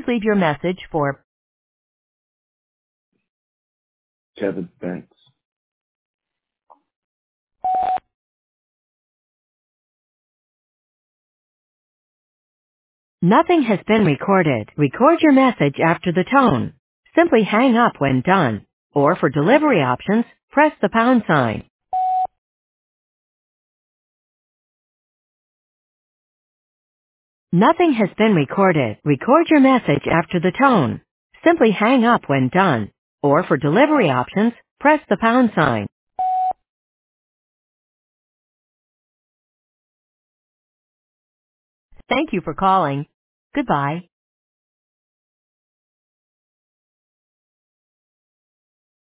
leave your message for Kevin, thanks. nothing has been recorded. Record your message after the tone. Simply hang up when done. Or for delivery options, press the pound sign. Nothing has been recorded. Record your message after the tone. Simply hang up when done. Or for delivery options, press the pound sign. Thank you for calling. Goodbye.